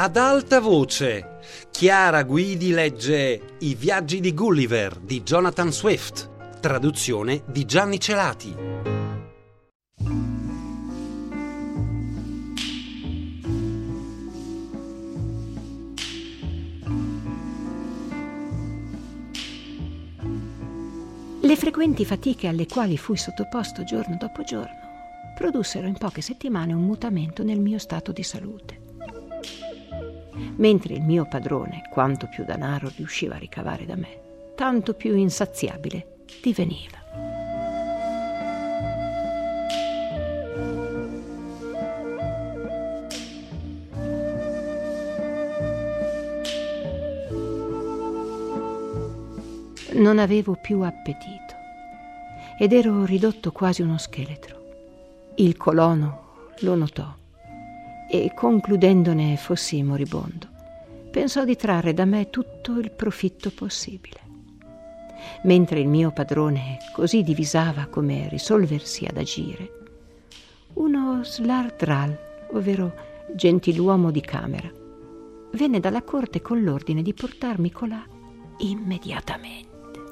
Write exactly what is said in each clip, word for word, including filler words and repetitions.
Ad alta voce, Chiara Guidi legge I viaggi di Gulliver di Jonathan Swift, traduzione di Gianni Celati. Le frequenti fatiche alle quali fui sottoposto giorno dopo giorno produssero in poche settimane un mutamento nel mio stato di salute. Mentre il mio padrone, quanto più denaro riusciva a ricavare da me, tanto più insaziabile diveniva. Non avevo più appetito ed ero ridotto quasi uno scheletro. Il colono lo notò e, concludendone fossi moribondo, pensò di trarre da me tutto il profitto possibile. Mentre il mio padrone così divisava come risolversi ad agire, uno slardral, ovvero gentiluomo di camera, venne dalla corte con l'ordine di portarmi colà immediatamente,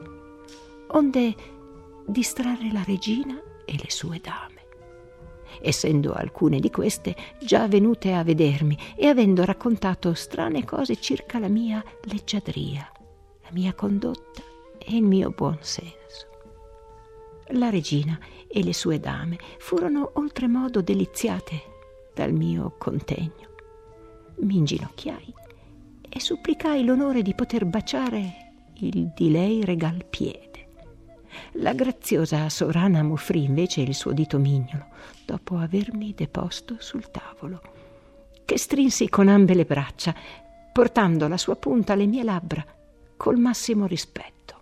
onde distrarre la regina e le sue dame, essendo alcune di queste già venute a vedermi e avendo raccontato strane cose circa la mia leggiadria, la mia condotta e il mio buon senso. La regina e le sue dame furono oltremodo deliziate dal mio contegno. Mi inginocchiai e supplicai l'onore di poter baciare il di lei regal piede. La graziosa sovrana m'offrì invece il suo dito mignolo, dopo avermi deposto sul tavolo, che strinsi con ambe le braccia, portando la sua punta alle mie labbra col massimo rispetto.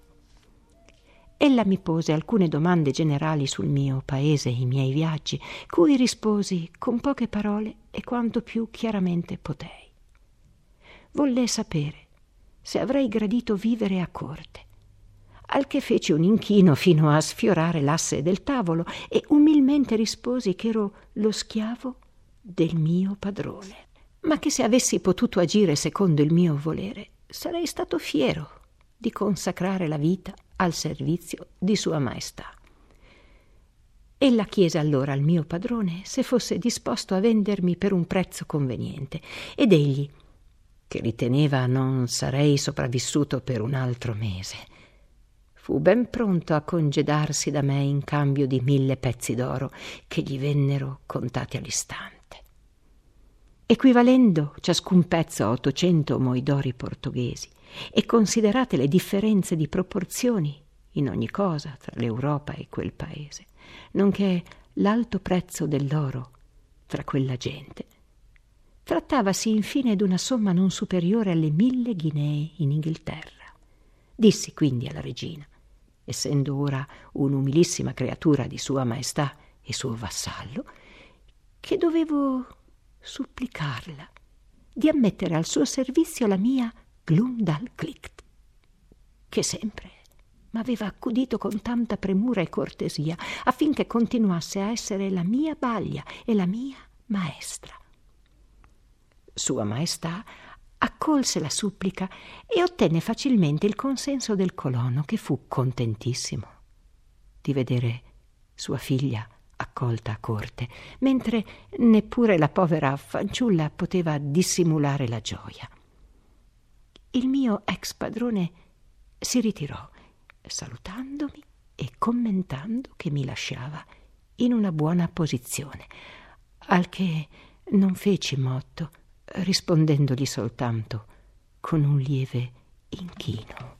Ella mi pose alcune domande generali sul mio paese e i miei viaggi, cui risposi con poche parole e quanto più chiaramente potei. Volle sapere se avrei gradito vivere a corte, al che feci un inchino fino a sfiorare l'asse del tavolo e umilmente risposi che ero lo schiavo del mio padrone, ma che se avessi potuto agire secondo il mio volere sarei stato fiero di consacrare la vita al servizio di Sua Maestà. Ella chiese allora al mio padrone se fosse disposto a vendermi per un prezzo conveniente, ed egli, che riteneva non sarei sopravvissuto per un altro mese, fu ben pronto a congedarsi da me in cambio di mille pezzi d'oro che gli vennero contati all'istante, equivalendo ciascun pezzo a ottocento moi d'ori portoghesi, e considerate le differenze di proporzioni in ogni cosa tra l'Europa e quel paese, nonché l'alto prezzo dell'oro tra quella gente, trattavasi infine d'una somma non superiore alle mille ghinee in Inghilterra. Dissi quindi alla regina, essendo ora un'umilissima creatura di Sua Maestà e suo vassallo, che dovevo supplicarla di ammettere al suo servizio la mia Glumdalclitch, che sempre m'aveva accudito con tanta premura e cortesia affinché continuasse a essere la mia baglia e la mia maestra. Sua Maestà accolse la supplica e ottenne facilmente il consenso del colono, che fu contentissimo di vedere sua figlia accolta a corte, mentre neppure la povera fanciulla poteva dissimulare la gioia. Il mio ex padrone si ritirò, salutandomi e commentando che mi lasciava in una buona posizione, al che non feci motto, rispondendogli soltanto con un lieve inchino.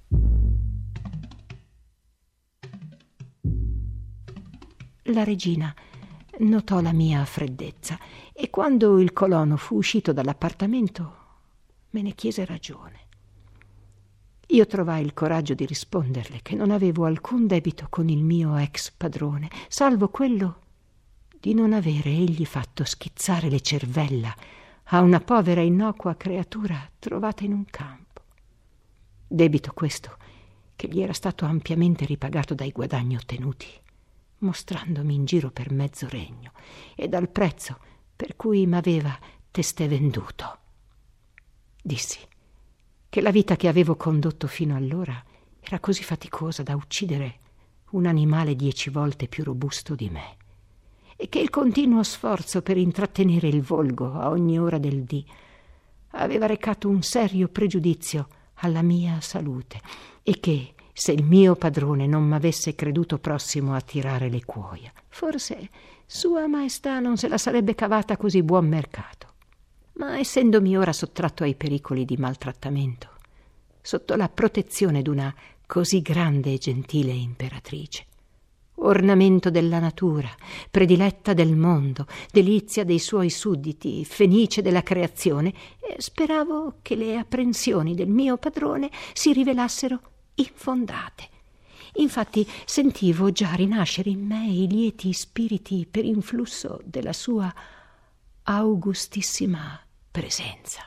La regina notò la mia freddezza e quando il colono fu uscito dall'appartamento me ne chiese ragione. Io trovai il coraggio di risponderle che non avevo alcun debito con il mio ex padrone, salvo quello di non avere egli fatto schizzare le cervella a una povera innocua creatura trovata in un campo. Debito questo che gli era stato ampiamente ripagato dai guadagni ottenuti, mostrandomi in giro per mezzo regno e dal prezzo per cui m'aveva testé venduto. Dissi che la vita che avevo condotto fino allora era così faticosa da uccidere un animale dieci volte più robusto di me, e che il continuo sforzo per intrattenere il volgo a ogni ora del dì aveva recato un serio pregiudizio alla mia salute, e che, se il mio padrone non m'avesse creduto prossimo a tirare le cuoia, forse Sua Maestà non se la sarebbe cavata così buon mercato. Ma essendomi ora sottratto ai pericoli di maltrattamento, sotto la protezione d'una così grande e gentile imperatrice, ornamento della natura, prediletta del mondo, delizia dei suoi sudditi, fenice della creazione, speravo che le apprensioni del mio padrone si rivelassero infondate. Infatti sentivo già rinascere in me i lieti spiriti per influsso della sua augustissima presenza.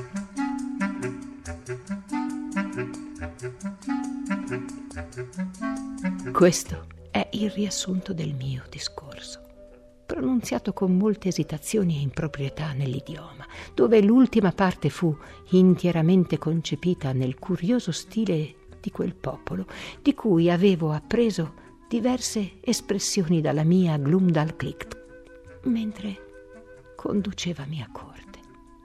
Questo è il riassunto del mio discorso, pronunziato con molte esitazioni e improprietà nell'idioma, dove l'ultima parte fu intieramente concepita nel curioso stile di quel popolo, di cui avevo appreso diverse espressioni dalla mia Glumdalclitch, mentre conduceva mia corte.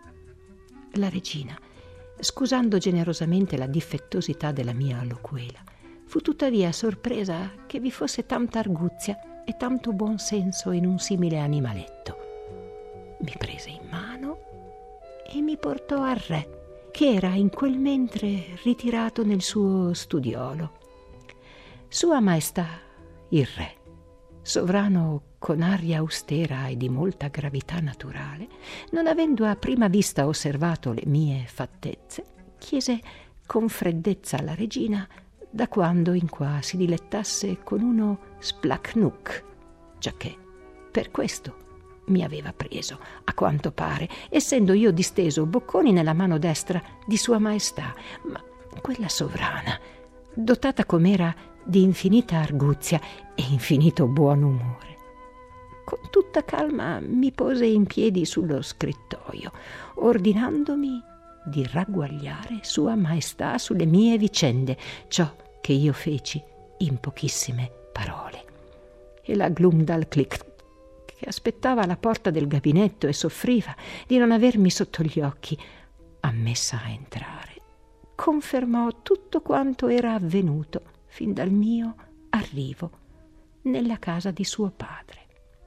La regina, scusando generosamente la difettosità della mia loquela, fu tuttavia sorpresa che vi fosse tanta arguzia e tanto buon senso in un simile animaletto. Mi prese in mano e mi portò al re, che era in quel mentre ritirato nel suo studiolo. Sua Maestà, il re, sovrano con aria austera e di molta gravità naturale, non avendo a prima vista osservato le mie fattezze, chiese con freddezza alla regina da quando in qua si dilettasse con uno splacnuc, giacché per questo mi aveva preso, a quanto pare, essendo io disteso bocconi nella mano destra di Sua Maestà, ma quella sovrana, dotata com'era di infinita arguzia e infinito buon umore, con tutta calma mi pose in piedi sullo scrittoio, ordinandomi di ragguagliare Sua Maestà sulle mie vicende, ciò che io feci in pochissime parole. E la Glumdalclitch, che aspettava alla porta del gabinetto e soffriva di non avermi sotto gli occhi, ammessa a entrare, confermò tutto quanto era avvenuto fin dal mio arrivo nella casa di suo padre.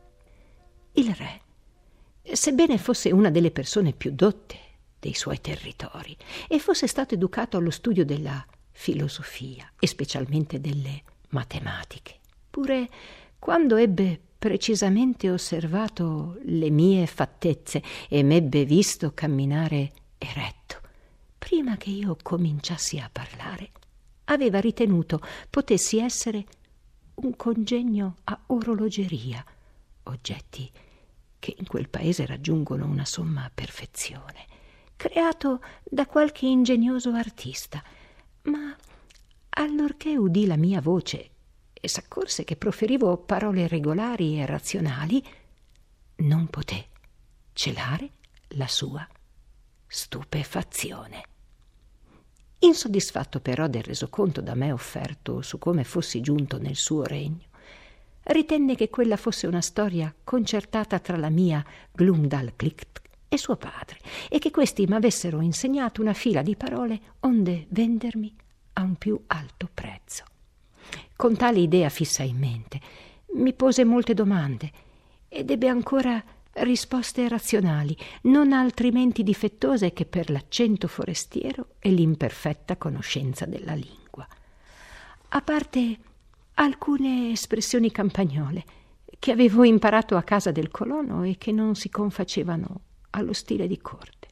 Il re, sebbene fosse una delle persone più dotte dei suoi territori e fosse stato educato allo studio della filosofia e specialmente delle matematiche, pure quando ebbe precisamente osservato le mie fattezze e m'ebbe visto camminare eretto, prima che io cominciassi a parlare, aveva ritenuto potessi essere un congegno a orologeria, oggetti che in quel paese raggiungono una somma perfezione, creato da qualche ingegnoso artista, ma allorché udì la mia voce e s'accorse che proferivo parole regolari e razionali, non poté celare la sua stupefazione. Insoddisfatto però del resoconto da me offerto su come fossi giunto nel suo regno, ritenne che quella fosse una storia concertata tra la mia Glumdalclitch e suo padre, e che questi m'avessero insegnato una fila di parole onde vendermi a un più alto prezzo. Con tale idea fissa in mente, mi pose molte domande ed ebbe ancora risposte razionali, non altrimenti difettose che per l'accento forestiero e l'imperfetta conoscenza della lingua. A parte alcune espressioni campagnole che avevo imparato a casa del colono e che non si confacevano allo stile di corte.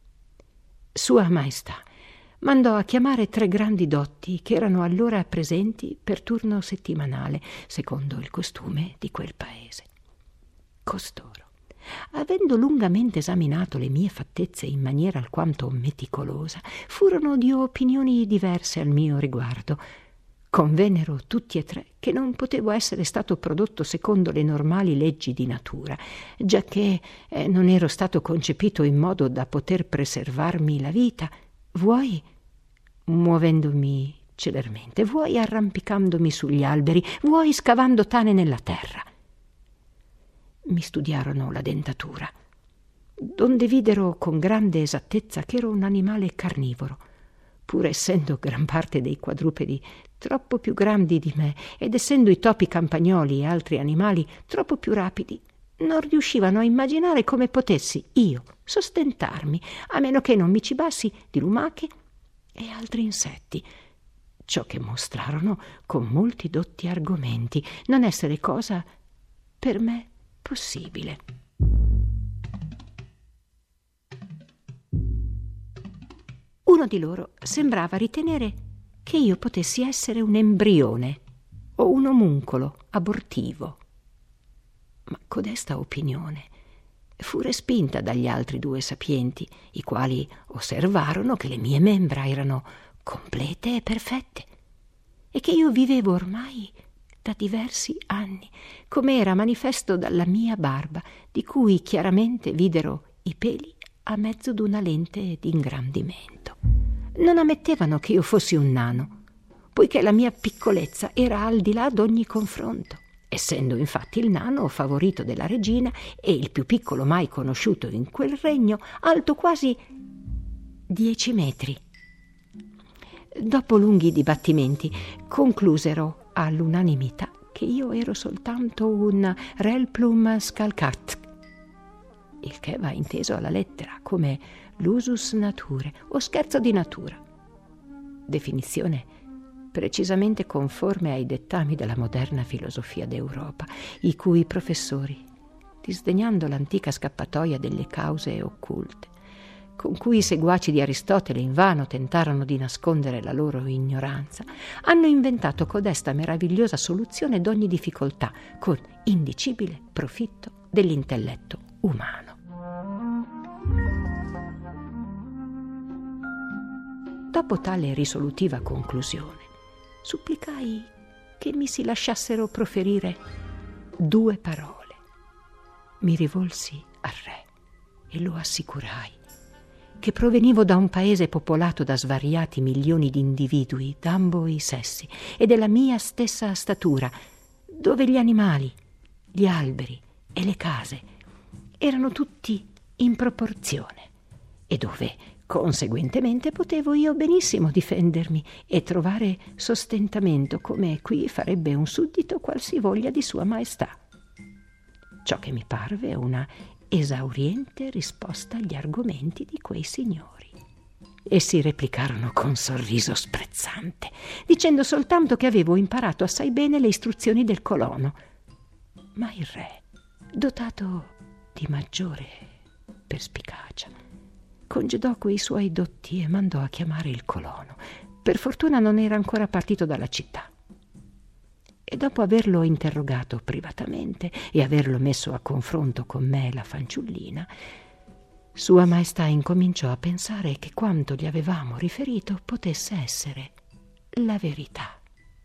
Sua Maestà mandò a chiamare tre grandi dotti che erano allora presenti per turno settimanale, secondo il costume di quel paese. Costoro, avendo lungamente esaminato le mie fattezze in maniera alquanto meticolosa, furono di opinioni diverse al mio riguardo, Convennero tutti e tre che non potevo essere stato prodotto secondo le normali leggi di natura, giacché eh, non ero stato concepito in modo da poter preservarmi la vita, vuoi muovendomi celermente, vuoi arrampicandomi sugli alberi, vuoi scavando tane nella terra. Mi studiarono la dentatura, donde videro con grande esattezza che ero un animale carnivoro, pur essendo gran parte dei quadrupedi troppo più grandi di me ed essendo i topi campagnoli e altri animali troppo più rapidi, non riuscivano a immaginare come potessi io sostentarmi, a meno che non mi cibassi di lumache e altri insetti, ciò che mostrarono con molti dotti argomenti non essere cosa per me possibile. Uno di loro sembrava ritenere che io potessi essere un embrione o un omuncolo abortivo. Ma codesta opinione fu respinta dagli altri due sapienti, i quali osservarono che le mie membra erano complete e perfette e che io vivevo ormai da diversi anni, come era manifesto dalla mia barba, di cui chiaramente videro i peli a mezzo d'una lente d'ingrandimento. Non ammettevano che io fossi un nano, poiché la mia piccolezza era al di là d'ogni confronto, essendo infatti il nano favorito della regina e il più piccolo mai conosciuto in quel regno, alto quasi dieci metri. Dopo lunghi dibattimenti conclusero all'unanimità che io ero soltanto un Relplum scalcat, il che va inteso alla lettera come l'usus naturae o scherzo di natura, definizione precisamente conforme ai dettami della moderna filosofia d'Europa, i cui professori, disdegnando l'antica scappatoia delle cause occulte, con cui i seguaci di Aristotele invano tentarono di nascondere la loro ignoranza, hanno inventato codesta meravigliosa soluzione d'ogni difficoltà, con indicibile profitto dell'intelletto umano. Dopo tale risolutiva conclusione, supplicai che mi si lasciassero proferire due parole. Mi rivolsi al re e lo assicurai che provenivo da un paese popolato da svariati milioni di individui d'ambo i sessi e della mia stessa statura, dove gli animali, gli alberi e le case erano tutti in proporzione e dove conseguentemente potevo io benissimo difendermi e trovare sostentamento come qui farebbe un suddito qualsivoglia di sua maestà. Ciò che mi parve una esauriente risposta agli argomenti di quei signori. Essi replicarono con sorriso sprezzante, dicendo soltanto che avevo imparato assai bene le istruzioni del colono. Ma il re, dotato di maggiore perspicacia, congedò quei suoi dotti e mandò a chiamare il colono. Per fortuna non era ancora partito dalla città. E dopo averlo interrogato privatamente e averlo messo a confronto con me, la fanciullina, Sua Maestà incominciò a pensare che quanto gli avevamo riferito potesse essere la verità.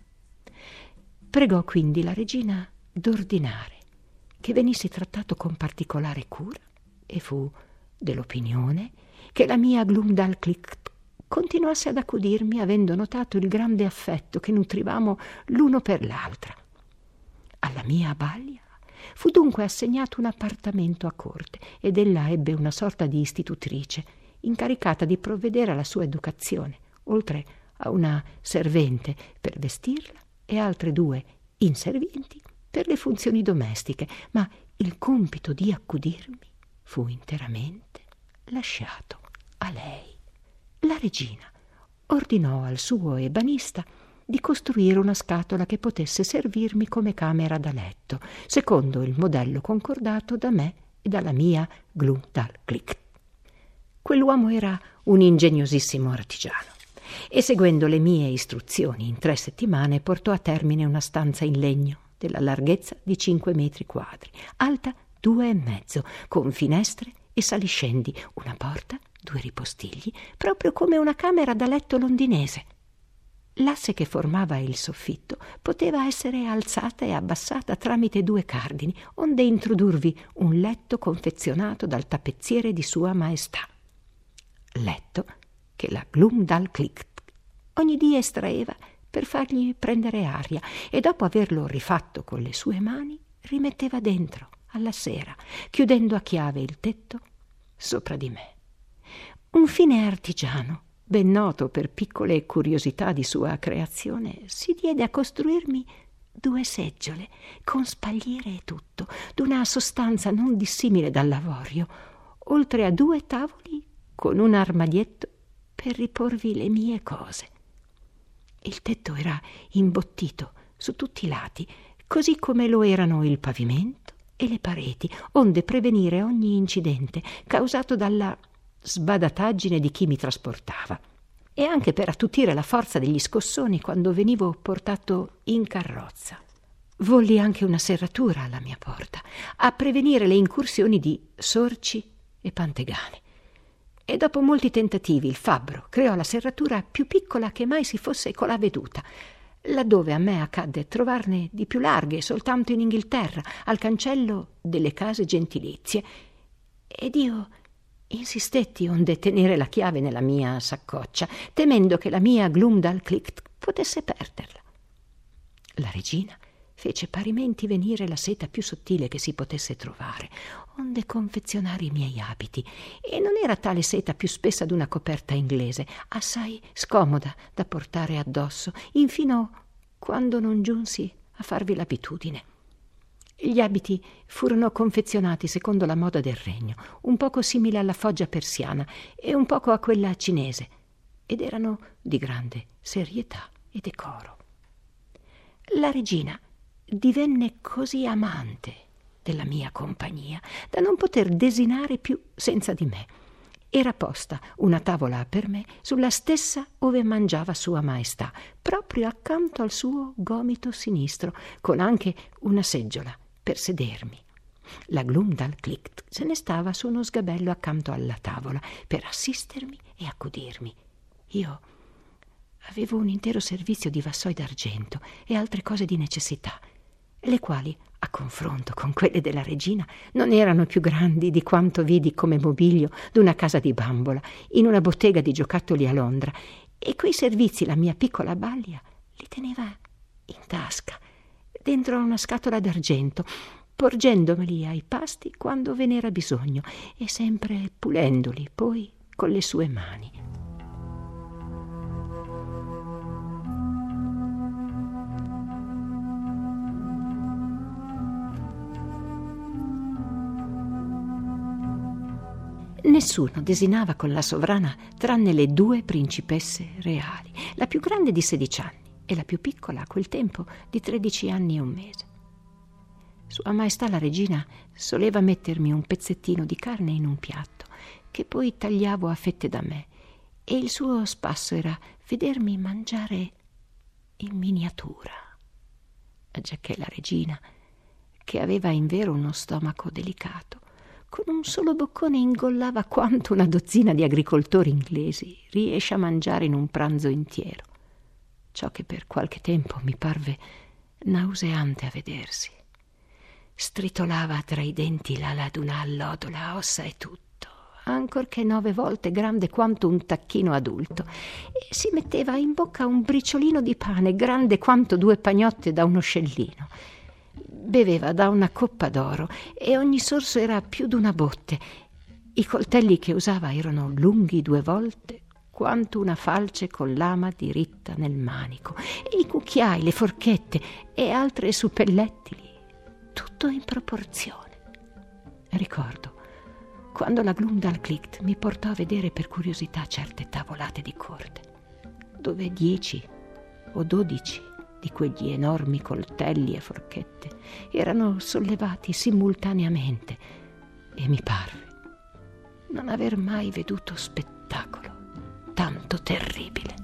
Pregò quindi la regina d'ordinare che venissi trattato con particolare cura e fu dell'opinione che la mia Glumdalclitch continuasse ad accudirmi, avendo notato il grande affetto che nutrivamo l'uno per l'altra. Alla mia Balia fu dunque assegnato un appartamento a corte ed ella ebbe una sorta di istitutrice incaricata di provvedere alla sua educazione, oltre a una servente per vestirla e altre due inservienti per le funzioni domestiche, ma il compito di accudirmi fu interamente lasciato a lei. La regina ordinò al suo ebanista di costruire una scatola che potesse servirmi come camera da letto, secondo il modello concordato da me e dalla mia Glumdalclitch. Quell'uomo era un ingegnosissimo artigiano e, seguendo le mie istruzioni, in tre settimane portò a termine una stanza in legno della larghezza di cinque metri quadri, alta due e mezzo, con finestre e saliscendi, una porta, due ripostigli, proprio come una camera da letto londinese. L'asse che formava il soffitto poteva essere alzata e abbassata tramite due cardini, onde introdurvi un letto confezionato dal tappezziere di Sua Maestà. Letto che la Glumdalclitch ogni dì estraeva per fargli prendere aria e dopo averlo rifatto con le sue mani rimetteva dentro alla sera, chiudendo a chiave il tetto sopra di me. Un fine artigiano, ben noto per piccole curiosità di sua creazione, si diede a costruirmi due seggiole con spalliere e tutto, d'una sostanza non dissimile dall'avorio, oltre a due tavoli con un armadietto per riporvi le mie cose. Il tetto era imbottito su tutti i lati, così come lo erano il pavimento e le pareti, onde prevenire ogni incidente causato dalla sbadataggine di chi mi trasportava, e anche per attutire la forza degli scossoni quando venivo portato in carrozza. Volli anche una serratura alla mia porta, a prevenire le incursioni di sorci e pantegani. E dopo molti tentativi il fabbro creò la serratura più piccola che mai si fosse colà veduta, laddove a me accadde trovarne di più larghe soltanto in Inghilterra, al cancello delle case gentilizie, ed io insistetti onde tenere la chiave nella mia saccoccia, temendo che la mia Glumdalclitch potesse perderla. La regina fece parimenti venire la seta più sottile che si potesse trovare, onde confezionare i miei abiti, e non era tale seta più spessa d'una coperta inglese, assai scomoda da portare addosso, infino quando non giunsi a farvi l'abitudine. Gli abiti furono confezionati secondo la moda del regno, un poco simile alla foggia persiana e un poco a quella cinese, ed erano di grande serietà e decoro. La regina divenne così amante della mia compagnia da non poter desinare più senza di me. Era posta una tavola per me sulla stessa ove mangiava Sua Maestà, proprio accanto al suo gomito sinistro, con anche una seggiola per sedermi. La Glumdalclitch se ne stava su uno sgabello accanto alla tavola per assistermi e accudirmi. Io avevo un intero servizio di vassoi d'argento e altre cose di necessità, le quali, a confronto con quelle della regina, non erano più grandi di quanto vidi come mobilio d'una casa di bambola in una bottega di giocattoli a Londra, e quei servizi la mia piccola Balia li teneva in tasca, dentro a una scatola d'argento, porgendomeli ai pasti quando ve n'era bisogno e sempre pulendoli poi con le sue mani. Nessuno desinava con la sovrana tranne le due principesse reali, la più grande di sedici anni e la più piccola a quel tempo di tredici anni e un mese. Sua Maestà la regina soleva mettermi un pezzettino di carne in un piatto, che poi tagliavo a fette da me, e il suo spasso era vedermi mangiare in miniatura, giacché la regina, che aveva invero uno stomaco delicato, con un solo boccone ingollava quanto una dozzina di agricoltori inglesi riesce a mangiare in un pranzo intero, ciò che per qualche tempo mi parve nauseante a vedersi. Stritolava tra i denti l'ala d'una allodola, ossa e tutto, ancorché nove volte grande quanto un tacchino adulto, e si metteva in bocca un briciolino di pane grande quanto due pagnotte da uno scellino. Beveva da una coppa d'oro e ogni sorso era più d'una botte. I coltelli che usava erano lunghi due volte quanto una falce con lama diritta nel manico, e i cucchiai, le forchette e altre suppellettili, tutto in proporzione. Ricordo quando la Glumdalclitch mi portò a vedere per curiosità certe tavolate di corte, dove dieci o dodici di quegli enormi coltelli e forchette erano sollevati simultaneamente, e mi parve non aver mai veduto spettacolo tanto terribile.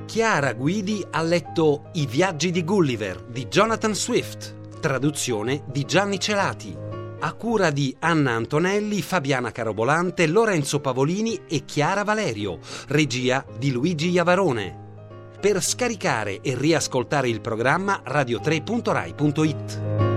Chiara Guidi ha letto I viaggi di Gulliver di Jonathan Swift, traduzione di Gianni Celati, a cura di Anna Antonelli, Fabiana Carobolante, Lorenzo Pavolini e Chiara Valerio, regia di Luigi Iavarone. Per scaricare e riascoltare il programma radio tre punto rai punto it.